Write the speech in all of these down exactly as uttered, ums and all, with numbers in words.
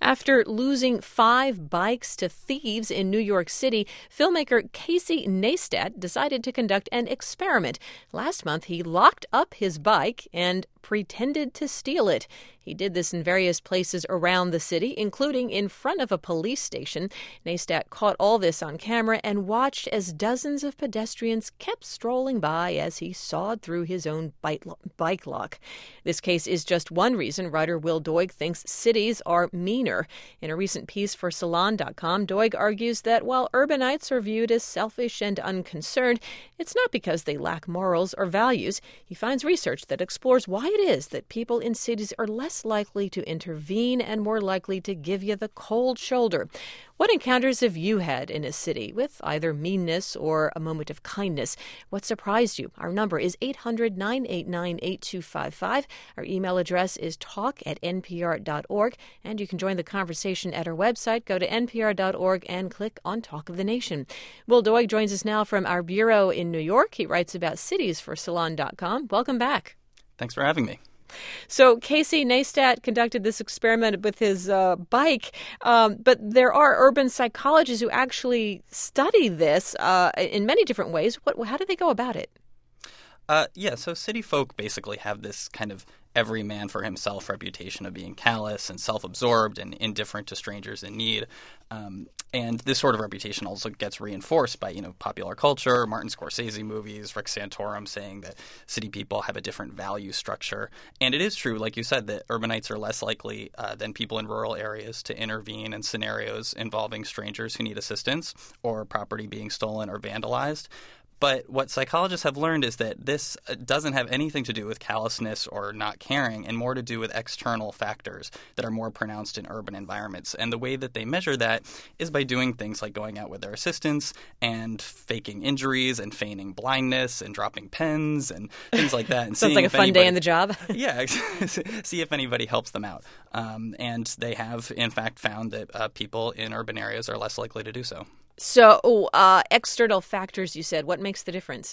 After losing five bikes to thieves in New York City, filmmaker Casey Neistat decided to conduct an experiment. Last month, he locked up his bike and pretended to steal it. He did this in various places around the city, including in front of a police station. Neistat caught all this on camera and watched as dozens of pedestrians kept strolling by as he sawed through his own bike lock. This case is just one reason writer Will Doig thinks cities are meaner. In a recent piece for Salon dot com, Doig argues that while urbanites are viewed as selfish and unconcerned, it's not because they lack morals or values. He finds research that explores why it is that people in cities are less likely to intervene and more likely to give you the cold shoulder. What encounters have you had in a city with either meanness or a moment of kindness? What surprised you? Our number is eight hundred, nine eight nine, eight two five five. Our email address is talk at n p r dot org. And you can join the conversation at our website. Go to n p r dot org and click on Talk of the Nation. Will Doig joins us now from our bureau in New York. He writes about cities for Salon dot com. Welcome back. Thanks for having me. So Casey Neistat conducted this experiment with his uh, bike, um, but there are urban psychologists who actually study this uh, in many different ways. What, how do they go about it? Uh, yeah, so city folk basically have this kind of every man for himself reputation of being callous and self-absorbed and indifferent to strangers in need. Um, and this sort of reputation also gets reinforced by, you know, popular culture, Martin Scorsese movies, Rick Santorum saying that city people have a different value structure. And it is true, like you said, that urbanites are less likely uh, than people in rural areas to intervene in scenarios involving strangers who need assistance or property being stolen or vandalized. But what psychologists have learned is that this doesn't have anything to do with callousness or not caring and more to do with external factors that are more pronounced in urban environments. And the way that they measure that is by doing things like going out with their assistants and faking injuries and feigning blindness and dropping pens and things like that. And Sounds like a fun anybody, day on the job. Yeah, see if anybody helps them out. Um, and they have, in fact, found that uh, people in urban areas are less likely to do so. So uh, external factors, you said. What makes the difference?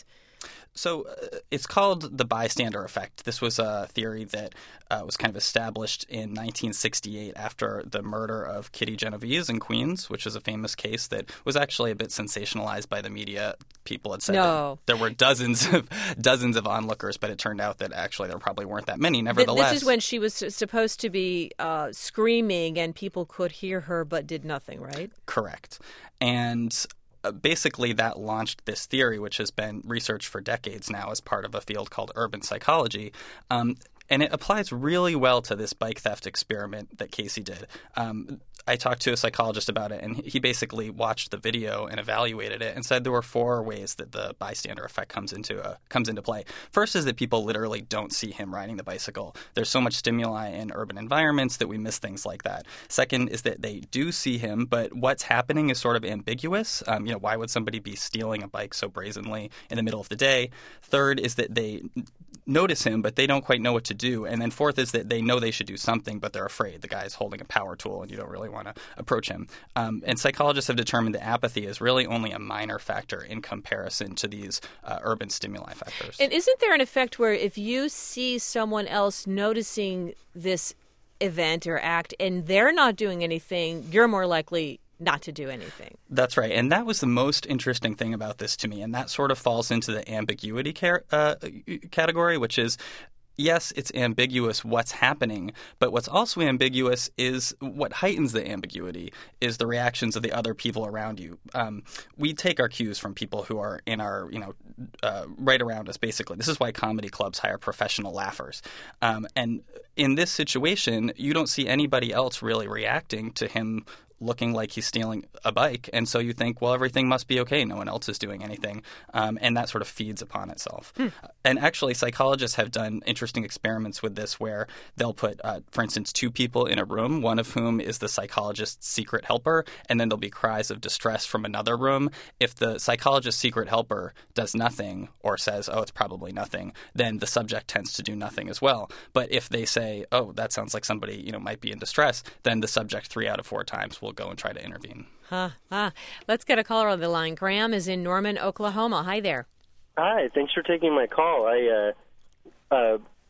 So uh, it's called the bystander effect. This was a theory that uh, was kind of established in nineteen sixty-eight after the murder of Kitty Genovese in Queens, which is a famous case that was actually a bit sensationalized by the media. People had said no. that there were dozens of dozens of onlookers, but it turned out that actually there probably weren't that many. Nevertheless, this is when she was supposed to be uh, screaming and people could hear her but did nothing, right? Correct. And basically, that launched this theory, which has been researched for decades now as part of a field called urban psychology. Um, and it applies really well to this bike theft experiment that Casey did. Um, I talked to a psychologist about it, and he basically watched the video and evaluated it and said there were four ways that the bystander effect comes into uh, comes into play. First is that people literally don't see him riding the bicycle. There's so much stimuli in urban environments that we miss things like that. Second is that they do see him, but what's happening is sort of ambiguous. Um, you know, why would somebody be stealing a bike so brazenly in the middle of the day? Third is that they notice him, but they don't quite know what to do. And then fourth is that they know they should do something, but they're afraid. The guy's holding a power tool, and you don't really want to approach him. Um, and psychologists have determined that apathy is really only a minor factor in comparison to these uh, urban stimuli factors. And isn't there an effect where if you see someone else noticing this event or act and they're not doing anything, you're more likely not to do anything? That's right. And that was the most interesting thing about this to me. And that sort of falls into the ambiguity car- uh, category, which is, yes, it's ambiguous what's happening, but what's also ambiguous is what heightens the ambiguity is the reactions of the other people around you. Um, we take our cues from people who are in our, you know, uh, right around us, basically. This is why comedy clubs hire professional laughers. Um, and in this situation, you don't see anybody else really reacting to him looking like he's stealing a bike. And so you think, well, everything must be okay. No one else is doing anything. Um, and that sort of feeds upon itself. Hmm. And actually, psychologists have done interesting experiments with this where they'll put, uh, for instance, two people in a room, one of whom is the psychologist's secret helper, and then there'll be cries of distress from another room. If the psychologist's secret helper does nothing or says, oh, it's probably nothing, then the subject tends to do nothing as well. But if they say, oh, that sounds like somebody, you know, might be in distress, then the subject three out of four times will will go and try to intervene. Huh, huh. Let's get a caller on the line. Graham is in Norman, Oklahoma. Hi there. Hi. Thanks for taking my call. I uh, uh,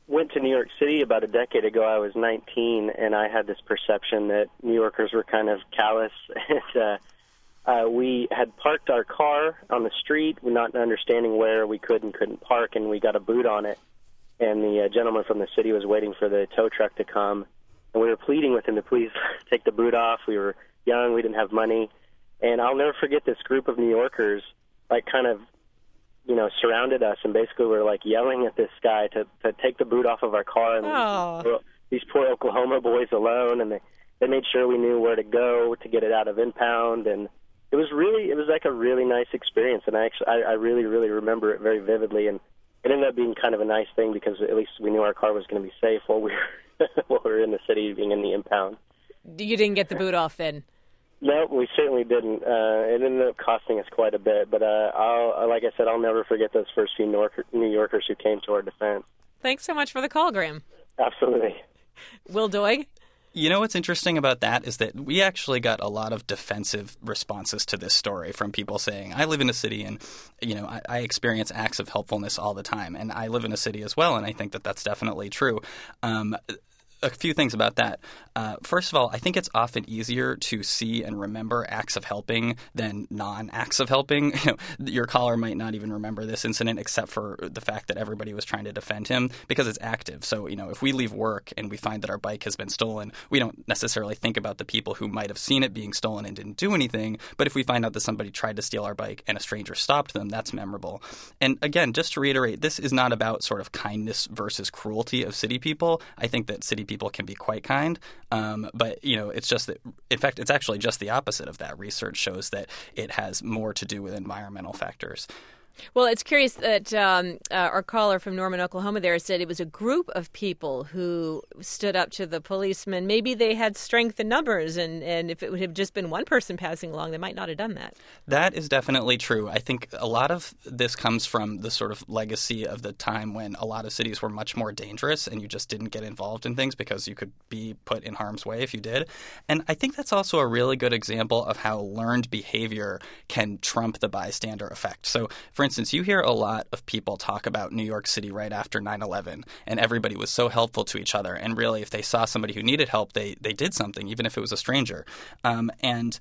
went to New York City about a decade ago. I was nineteen, and I had this perception that New Yorkers were kind of callous. and, uh, uh, we had parked our car on the street, not understanding where we could and couldn't park, and we got a boot on it. And the uh, gentleman from the city was waiting for the tow truck to come, and we were pleading with him to please take the boot off. We were young, we didn't have money, and I'll never forget this group of New Yorkers, like, kind of, you know, surrounded us and basically were like yelling at this guy to, to take the boot off of our car and oh. leave these poor Oklahoma boys alone. And they, they made sure we knew where to go to get it out of impound. And it was really, it was like a really nice experience. And I actually, I, I really, really remember it very vividly. And it ended up being kind of a nice thing because at least we knew our car was going to be safe while we were, while we were in the city being in the impound. You didn't get the boot off then? No, we certainly didn't. Uh, it ended up costing us quite a bit. But uh, I'll, like I said, I'll never forget those first few New, Yorker, New Yorkers who came to our defense. Thanks so much for the call, Graham. Absolutely. Will Doig? You know what's interesting about that is that we actually got a lot of defensive responses to this story from people saying, I live in a city and, you know, I, I experience acts of helpfulness all the time. And I live in a city as well, and I think that that's definitely true. Um, A few things about that. Uh, first of all, I think it's often easier to see and remember acts of helping than non-acts of helping. You know, your caller might not even remember this incident except for the fact that everybody was trying to defend him because it's active. So, you know, if we leave work and we find that our bike has been stolen, we don't necessarily think about the people who might have seen it being stolen and didn't do anything. But if we find out that somebody tried to steal our bike and a stranger stopped them, that's memorable. And again, just to reiterate, this is not about sort of kindness versus cruelty of city people. I think that city people can be quite kind, um, but you know, it's just that. In fact, it's actually just the opposite of that. Research shows that it has more to do with environmental factors. Well, it's curious that um, uh, our caller from Norman, Oklahoma there said it was a group of people who stood up to the policemen. Maybe they had strength in numbers, and, and if it would have just been one person passing along, they might not have done that. That is definitely true. I think a lot of this comes from the sort of legacy of the time when a lot of cities were much more dangerous and you just didn't get involved in things because you could be put in harm's way if you did. And I think that's also a really good example of how learned behavior can trump the bystander effect. So, for For instance, you hear a lot of people talk about New York City right after nine eleven, and everybody was so helpful to each other. And really, if they saw somebody who needed help, they, they did something, even if it was a stranger. Um, and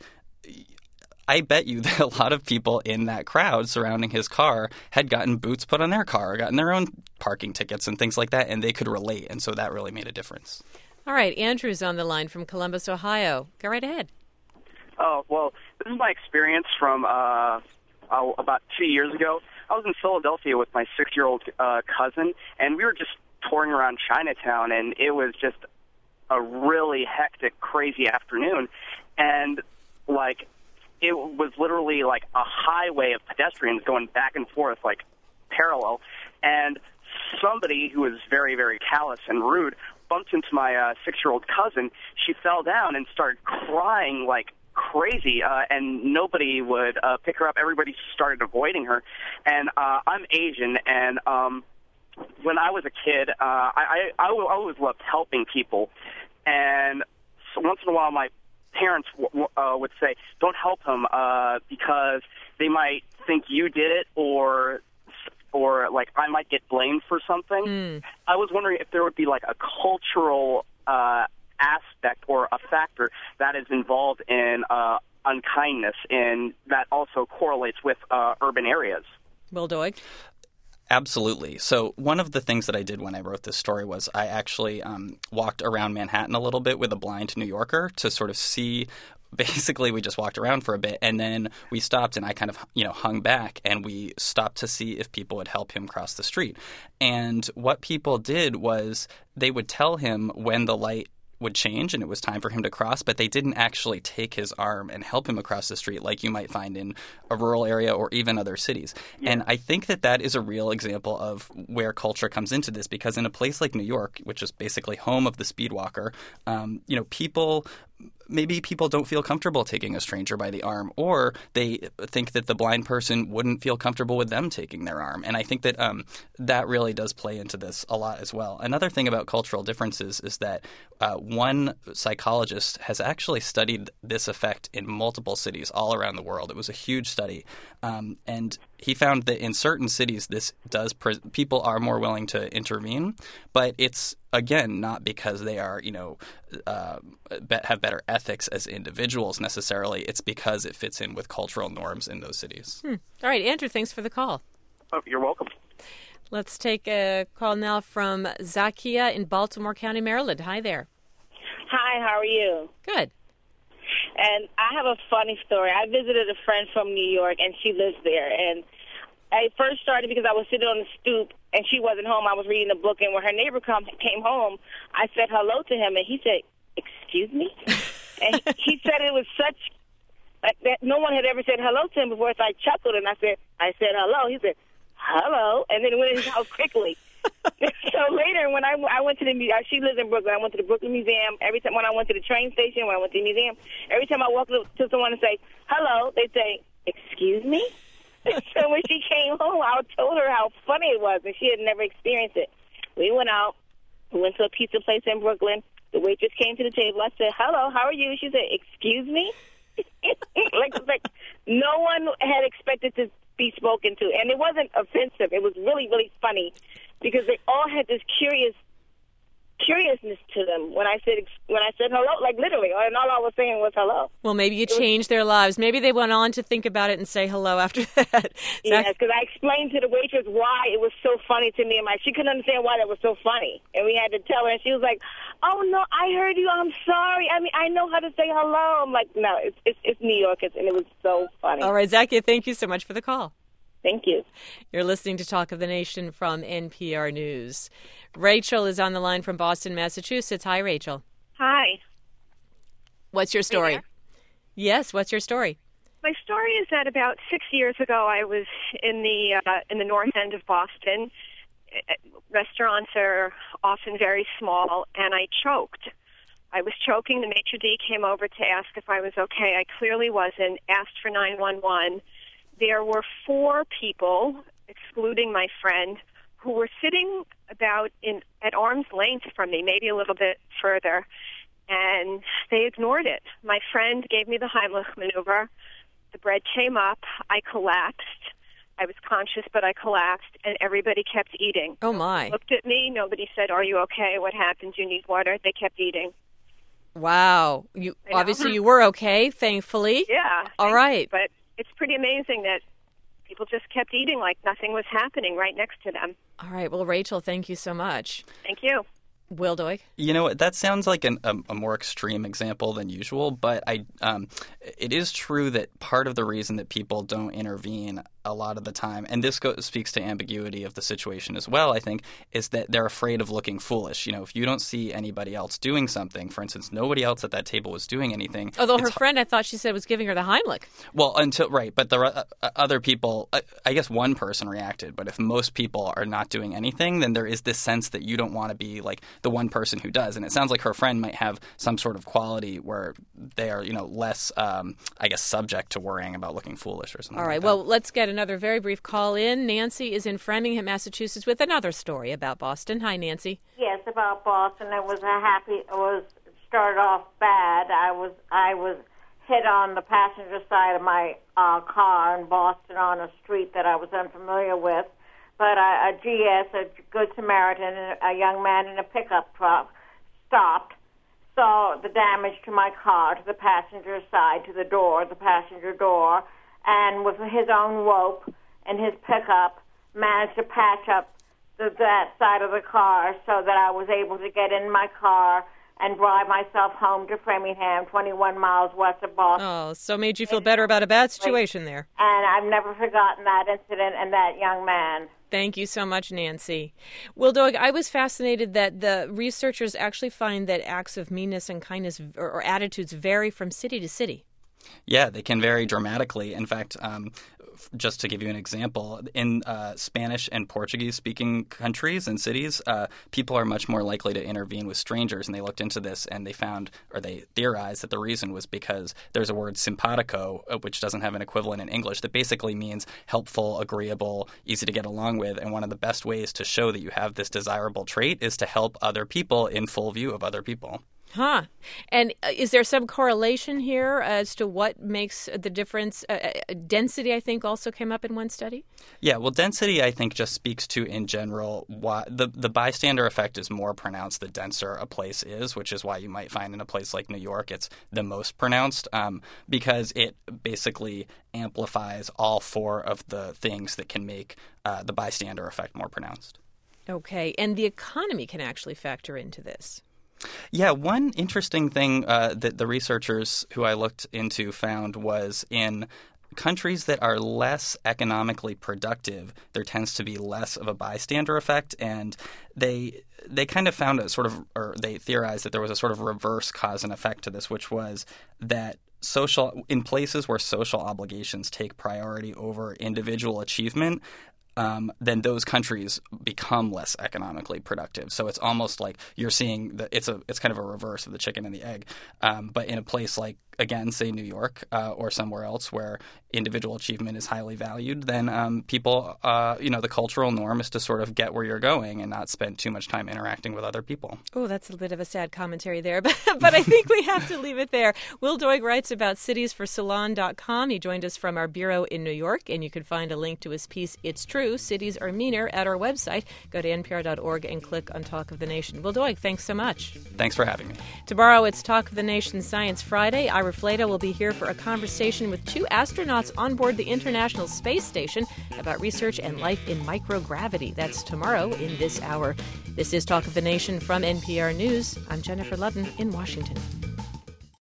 I bet you that a lot of people in that crowd surrounding his car had gotten boots put on their car, gotten their own parking tickets and things like that, and they could relate. And so that really made a difference. All right, Andrew's on the line from Columbus, Ohio. Go right ahead. Oh, well, this is my experience from uh, uh, about two years ago. I was in Philadelphia with my six-year-old uh, cousin, and we were just touring around Chinatown, and it was just a really hectic, crazy afternoon. And, like, it was literally like a highway of pedestrians going back and forth, like, parallel. And somebody who was very, very callous and rude bumped into my uh, six-year-old cousin. She fell down and started crying like crazy, uh, and nobody would uh, pick her up. Everybody started avoiding her. And uh, I'm Asian, and um, when I was a kid, uh, I, I, I always loved helping people. And so once in a while, my parents w- uh, would say, don't help him uh, because they might think you did it, or or like I might get blamed for something. Mm. I was wondering if there would be like a cultural uh, aspect or a factor that is involved in uh, unkindness, and that also correlates with uh, urban areas. Will Doig? Absolutely. So one of the things that I did when I wrote this story was I actually um, walked around Manhattan a little bit with a blind New Yorker to sort of see. Basically, we just walked around for a bit, and then we stopped, and I kind of, you know, hung back, and we stopped to see if people would help him cross the street. And what people did was they would tell him when the light would change and it was time for him to cross, but they didn't actually take his arm and help him across the street like you might find in a rural area or even other cities. Yeah. And I think that that is a real example of where culture comes into this, because in a place like New York, which is basically home of the speedwalker, um, you know, people maybe people don't feel comfortable taking a stranger by the arm, or they think that the blind person wouldn't feel comfortable with them taking their arm. And I think that um, that really does play into this a lot as well. Another thing about cultural differences is that uh, one psychologist has actually studied this effect in multiple cities all around the world. It was a huge study. Um, and he found that in certain cities, this does pre- people are more willing to intervene, but it's again not because they are, you know, uh, be- have better ethics as individuals necessarily. It's because it fits in with cultural norms in those cities. Hmm. All right, Andrew, thanks for the call. Oh, you're welcome. Let's take a call now from Zakia in Baltimore County, Maryland. Hi there. Hi, how are you? Good. And I have a funny story. I visited a friend from New York, and she lives there. And I first started because I was sitting on the stoop, and she wasn't home. I was reading a book, and when her neighbor come, came home, I said hello to him, and he said, "Excuse me?" And he said it was such like that no one had ever said hello to him before, so I chuckled, and I said, I said hello. He said, hello, and then he went in his house quickly. So later, when I, I went to the museum, she lives in Brooklyn. I went to the Brooklyn Museum. Every time when I went to the train station, when I went to the museum, every time I walked up to someone and say hello, they'd say, "Excuse me?" So when she came home, I told her how funny it was, and she had never experienced it. We went out. We went to a pizza place in Brooklyn. The waitress came to the table. I said, "Hello, how are you?" She said, "Excuse me?" like, like no one had expected to be spoken to, and it wasn't offensive. It was really, really funny because they all had this curious curiousness to them when I said when I said hello, like literally, and all I was saying was hello. Well, maybe you changed their lives. Maybe they went on to think about it and say hello after that. Yes, because I explained to the waitress why it was so funny to me, and my she couldn't understand why that was so funny, and we had to tell her, and she was like, "Oh no, I heard you. I'm sorry. I mean, I know how to say hello." I'm like, "No, it's it's, it's New York," and it was so funny. All right, Zakia, thank you so much for the call. Thank you. You're listening to Talk of the Nation from N P R News. Rachel is on the line from Boston, Massachusetts. Hi, Rachel. Hi. What's your story? Yes, what's your story? My story is that about six years ago, I was in the uh, in the north end of Boston. Restaurants are often very small, and I choked. I was choking. The maitre d' came over to ask if I was okay. I clearly wasn't. Asked for nine one one. There were four people, excluding my friend, who were sitting about in at arm's length from me, maybe a little bit further, and they ignored it. My friend gave me the Heimlich maneuver. The bread came up. I collapsed. I was conscious, but I collapsed, and everybody kept eating. Oh, my. Looked at me. Nobody said, "Are you okay? What happened? Do you need water?" They kept eating. Wow. You obviously you were okay, thankfully. Yeah. All right. But it's pretty amazing that people just kept eating like nothing was happening right next to them. All right. Well, Rachel, thank you so much. Thank you. Will Doig? You know, that sounds like an, a, a more extreme example than usual, but I, um, it is true that part of the reason that people don't intervene a lot of the time, and this goes, speaks to ambiguity of the situation as well, I think, is that they're afraid of looking foolish. You know, if you don't see anybody else doing something, for instance, nobody else at that table was doing anything. Although her friend, I thought she said, was giving her the Heimlich. Well, until right, but the uh, other people, uh, I guess one person reacted, but if most people are not doing anything, then there is this sense that you don't want to be like the one person who does. And it sounds like her friend might have some sort of quality where they are, you know, less, um, I guess, subject to worrying about looking foolish or something. All right. Like Well, let's get another very brief call in. Nancy is in Framingham, Massachusetts, with another story about Boston. Hi, Nancy. Yes, about Boston. It was a happy. It was started off bad. I was I was hit on the passenger side of my uh, car in Boston on a street that I was unfamiliar with. But a, a G S, a Good Samaritan, a young man in a pickup truck, stopped, saw the damage to my car, to the passenger side, to the door, the passenger door, and with his own rope and his pickup, managed to patch up the, that side of the car so that I was able to get in my car and drive myself home to Framingham, twenty-one miles west of Boston. Oh, so made you feel better about a bad situation there. And I've never forgotten that incident and that young man. Thank you so much, Nancy. Will Doig, I was fascinated that the researchers actually find that acts of meanness and kindness or, or attitudes vary from city to city. Yeah, they can vary dramatically. In fact, um, just to give you an example, in uh, Spanish and Portuguese-speaking countries and cities, uh, people are much more likely to intervene with strangers. And they looked into this, and they found, or they theorized, that the reason was because there's a word simpatico, which doesn't have an equivalent in English, that basically means helpful, agreeable, easy to get along with. And one of the best ways to show that you have this desirable trait is to help other people in full view of other people. Huh. And is there some correlation here as to what makes the difference? Uh, density, I think, also came up in one study? Yeah, well, density, I think, just speaks to, in general, why the, the bystander effect is more pronounced the denser a place is, which is why you might find in a place like New York it's the most pronounced, um, because it basically amplifies all four of the things that can make uh, the bystander effect more pronounced. Okay. And the economy can actually factor into this. Yeah, one interesting thing uh, that the researchers who I looked into found was in countries that are less economically productive, there tends to be less of a bystander effect, and they they kind of found a sort of, or they theorized that there was a sort of reverse cause and effect to this, which was that social in places where social obligations take priority over individual achievement, Um, then those countries become less economically productive. So it's almost like you're seeing that it's a it's kind of a reverse of the chicken and the egg. Um, but in a place like, again, say New York uh, or somewhere else where individual achievement is highly valued, then um, people, uh, you know, the cultural norm is to sort of get where you're going and not spend too much time interacting with other people. Oh, that's a bit of a sad commentary there, but, but I think we have to leave it there. Will Doig writes about cities for salon dot com. He joined us from our bureau in New York, and you can find a link to his piece, It's True, Cities Are Meaner, at our website. Go to N P R dot org and click on Talk of the Nation. Will Doig, thanks so much. Thanks for having me. Tomorrow it's Talk of the Nation Science Friday. Ira Flatow will be here for a conversation with two astronauts on board the International Space Station about research and life in microgravity. That's tomorrow in this hour. This is Talk of the Nation from N P R News. I'm Jennifer Ludden in Washington.